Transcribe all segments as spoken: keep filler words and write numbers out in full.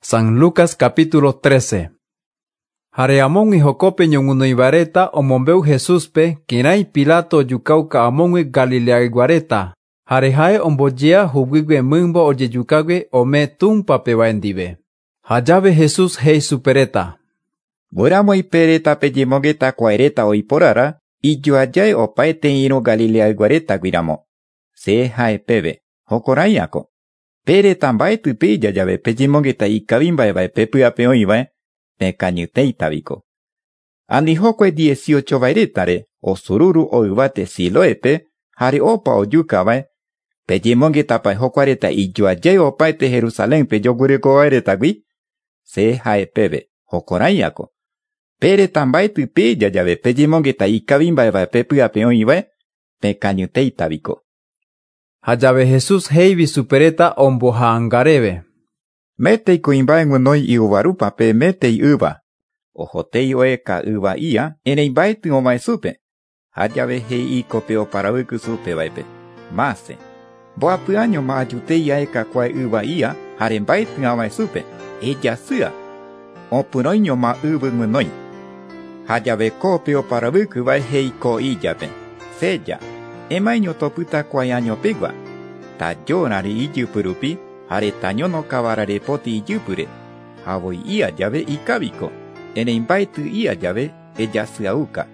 San Lucas capítulo trece. Hare amongui jocope ñongunoibareta omombeu Jesuspe, kinai Pilato yukauka amongui Galileaiguareta. Hare hae ombojea hubwigue mimbo oyeyukague ome tumpape waendive. Hayave Jesús hei supereta. Muramoi pereta peyemongeta kuaereta oiporara, ijuajae opaete iro Galileaiguareta guiramo. Se hae peve, hokoraiako. Pereta mbaeti peyajave peyemongeta ikavimbaevae pepyape oivae, pekañyteitaviko. Ani hokue dieciocho vaeretare, osururu oivate Siloepe, hare opa oyukavae, peyemongetapae hokuareta ijuajae opaete Jerusalempe yogurekovaeretagui, se hae peve, hokoraiako. Pereta mbaeti peyajave peyemongeta ikavimbaevae pepyape oivae, pekañyteitaviko. Hayave Jesús heivi supereta ombohaangareve. Metei kuimbae ngunoi iuvarupape metei yva. Ohotei oeka yva ia, enei mbaeti omae supe. Hayave hei ikope oparavyky supevaepe. Mase. Mboapy'año ma ajutei aeka kuae yva ia, hare mbaeti amae supe. Ejasýa. Opyroiño ma yvy ngunoi. Hayave kope oparavykyvae hei ko ijape. Seja. Emaiño topyta kuae añopegua. Tajórare ijypyrupi, hare tañono kavarare poti ijypyre. Javoi ia jave ikaviko. Erei mbaety ia jave ejasyauka.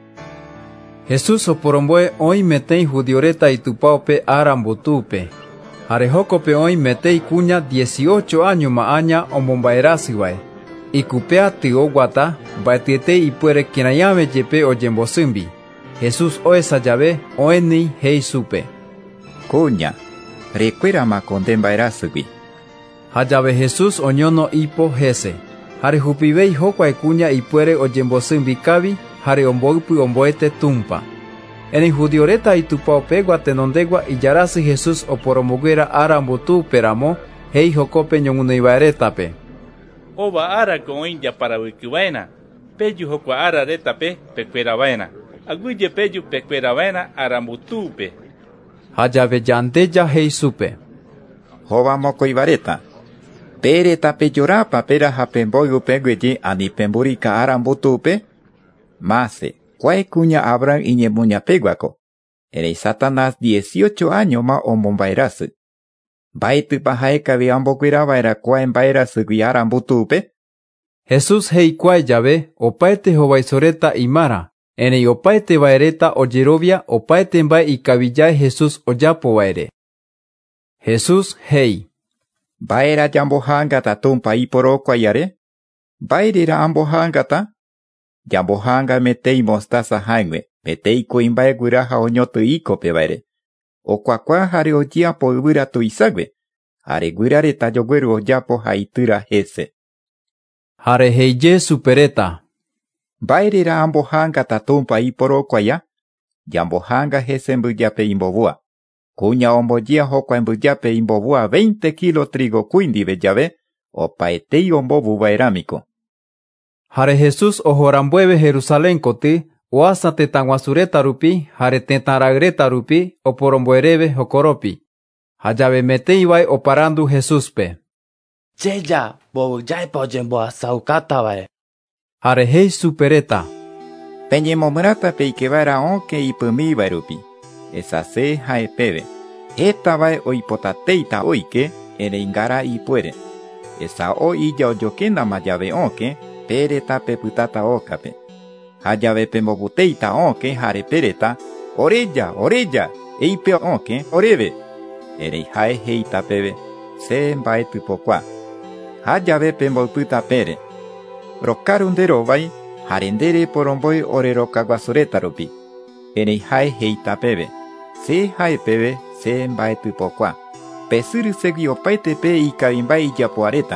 Jesús oporomboe oĩ metei judioreta itupaope arambotúpe. Hare jokope oĩ metei kuña dieciocho año ma'aña omombaerasývae. Ikupea tyóguata, mba'etietei ipuere kirãiave jepe ojembosýmbi. Jesús oesa jave oeni hei supe. Kuña, rekuérama nde mbaerasýgui. Hayave Jesús oñono ipo hese. Hare hupivei hokua kuña ipuere ojembosýmbikavi hare omboypy omboete tumpa. Erei judioreta itupaopegua tenondegua ijarasy Jesús oporomboguera arambotúperamo hei jokope ñogunoivaeretape. Ova arako oĩ japaravykyvaéna, peju hokua ararétape pekueravaéna. Aguyje peju pekueravaéna arambotúpe. Hayave yandeja hei supe. Hova mokoivareta. Pereta pejorapa pera hapemboy upegueje ani pemburika arambotúpe. Mase, kuae kuña Abraham iñemuñapeguako. Erei Satanás dieciocho año ma omombaerasy. Mbaetýpa haekavi ambokuerava'erã kuae mbaerasýgui arambotúpe. Jesús heikuae jave opaete hovaisoreta imára. Erei opaete vaereta ojerovia opaete mbae ikavijae Jesús ojapovaere. Jesús hei. Mba'érã jambohángata tumpa iporokuaiare? Mba'érera ambohángata? Jambohánga metei mostaza haĩgue, metei kuimbae guyra ha oñotỹ ikopevaire. Okuakua hare ojiapo yvyra tuiságue, hare guyra-reta jogueru ojapo ha itýra hese. Hare heije supereta. Mba'érera ambohángata tumpa iporokuaia? Jambohánga hese mbyjape imbovua. Kuña ombojia hokua mbyjape imbovua veinte kilo trigo kuíndive jave, opaetei ombovuva'erámiko. Hare Jesús ohorambueve Jerusalén koty, oasa tetãguasureta rupi, hare tetãrayreta rupi, oporomboereve jokoropi. Hajave meteivae oparandu Jesúspe. Cheja, mbovyjáepa ojemboasaukátavae. Hare hei supereta. Peñemomýrata peikeva'erã oke ipymívae rupi. Esa se hae peve. Hétavae oipotatéita oike, erei ngara ipuere. Esa o ija ojokéndama jave oke, pereta pepytáta ókape. Hajave pemboputéita oke hare pereta, oreja, oreja, eipe oke, oréve. Erei hae heita peve, se mbaety pokua. Hajave pemboypýta pére. Rokáru nderovai, hare ndére poromboe ore rokaguasureta rupi. Erei hae heita peve, se hae peve, se mbaety pokua. Pesýrysegui opaitépe ikavimbae ijapoareta.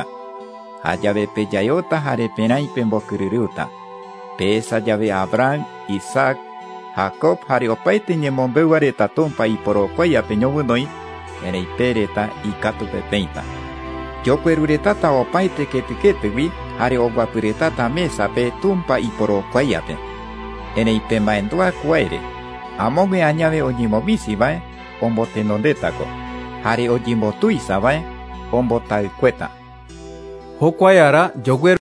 Hajave pejajóta hare perãi pembokyryrýta. Péicha jave Abraham, Isaac, Jacob hare opaite ñemombeguareta tumpa iporokuaiape ñoguynoi, erei pereta ikatupepeĩta. Jokueruretáta opaite ketykétygui hare oguapyretáta mesape tumpa iporokuaiape. Erei pembaenduakuaire, amógue añave oñemovisĩvae ombotenondétako. Hare ojimbotuisãvae ombotavykuéta. Jokuayara yoguer